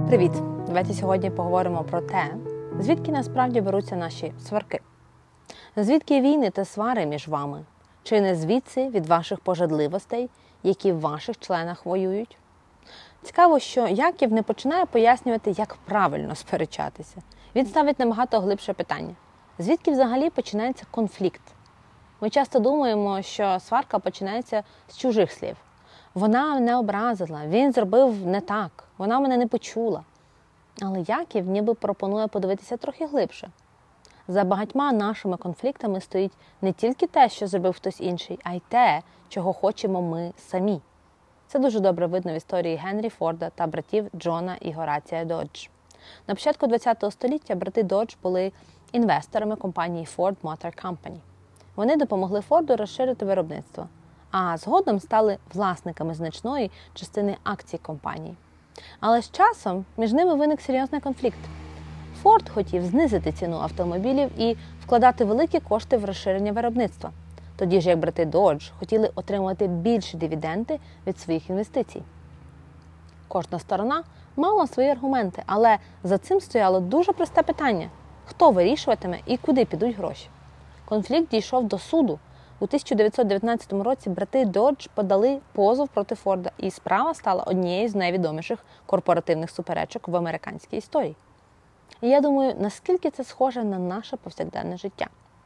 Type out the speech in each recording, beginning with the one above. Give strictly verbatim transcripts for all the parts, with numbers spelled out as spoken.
Привіт! Давайте сьогодні поговоримо про те, звідки насправді беруться наші сварки. Звідки війни та свари між вами? Чи не звідси від ваших пожадливостей, які в ваших членах воюють? Цікаво, що Яків не починає пояснювати, як правильно сперечатися. Він ставить набагато глибше питання. Звідки взагалі починається конфлікт? Ми часто думаємо, що сварка починається з чужих слів. Вона мене образила, він зробив не так, вона мене не почула. Але Яків ніби пропонує подивитися трохи глибше. За багатьма нашими конфліктами стоїть не тільки те, що зробив хтось інший, а й те, чого хочемо ми самі. Це дуже добре видно в історії Генрі Форда та братів Джона і Горація Додж. На початку ХХ століття брати Додж були інвесторами компанії Ford Motor Company. Вони допомогли Форду розширити виробництво, а згодом стали власниками значної частини акцій компанії. Але з часом між ними виник серйозний конфлікт. Форд хотів знизити ціну автомобілів і вкладати великі кошти в розширення виробництва. Тоді ж як брати Додж хотіли отримувати більші дивіденди від своїх інвестицій. Кожна сторона мала свої аргументи, але за цим стояло дуже просте питання – хто вирішуватиме і куди підуть гроші. Конфлікт дійшов до суду. У тисяча дев'ятсот дев'ятнадцятому році брати Додж подали позов проти Форда, і справа стала однією з найвідоміших корпоративних суперечок в американській історії. І я думаю, наскільки це схоже на наше повсякденне життя.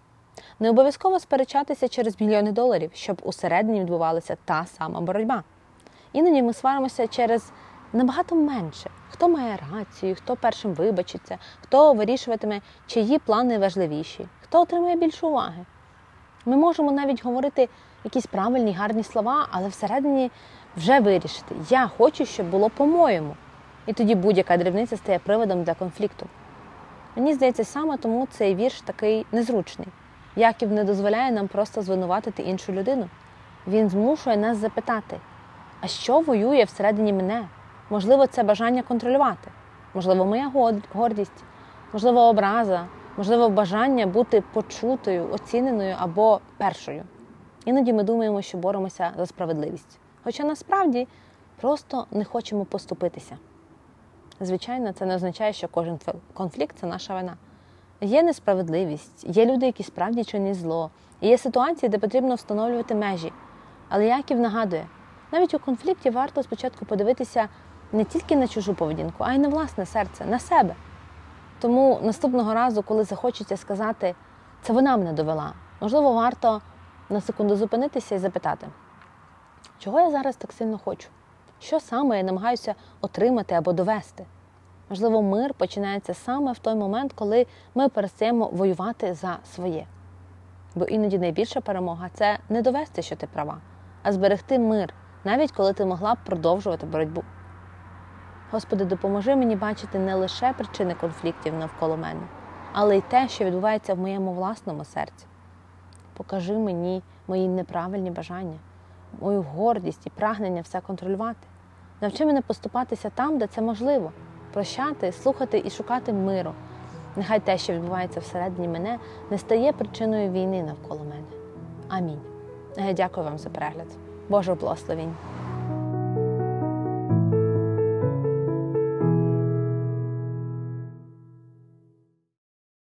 Не обов'язково сперечатися через мільйони доларів, щоб усередині відбувалася та сама боротьба. Іноді ми сваримося через набагато менше. Хто має рацію, хто першим вибачиться, хто вирішуватиме, чиї плани важливіші, хто отримує більше уваги. Ми можемо навіть говорити якісь правильні, гарні слова, але всередині вже вирішити. Я хочу, щоб було по-моєму. І тоді будь-яка дрібниця стає приводом для конфлікту. Мені здається, саме тому цей вірш такий незручний. Яків не дозволяє нам просто звинуватити іншу людину. Він змушує нас запитати, а що воює всередині мене? Можливо, це бажання контролювати. Можливо, моя гордість. Можливо, образа. Можливо, бажання бути почутою, оціненою або першою. Іноді ми думаємо, що боремося за справедливість. Хоча насправді просто не хочемо поступитися. Звичайно, це не означає, що кожен конфлікт – це наша вина. Є несправедливість, є люди, які справді чинять зло, і є ситуації, де потрібно встановлювати межі. Але Яків нагадує, навіть у конфлікті варто спочатку подивитися не тільки на чужу поведінку, а й на власне серце, на себе. Тому наступного разу, коли захочеться сказати «це вона мене довела», можливо, варто на секунду зупинитися і запитати, чого я зараз так сильно хочу? Що саме я намагаюся отримати або довести? Можливо, мир починається саме в той момент, коли ми перестаємо воювати за своє. Бо іноді найбільша перемога – це не довести, що ти права, а зберегти мир, навіть коли ти могла б продовжувати боротьбу. Господи, допоможи мені бачити не лише причини конфліктів навколо мене, але й те, що відбувається в моєму власному серці. Покажи мені мої неправильні бажання, мою гордість і прагнення все контролювати. Навчи мене поступатися там, де це можливо, прощати, слухати і шукати миру. Нехай те, що відбувається всередині мене, не стає причиною війни навколо мене. Амінь. Я дякую вам за перегляд. Божого благословінь.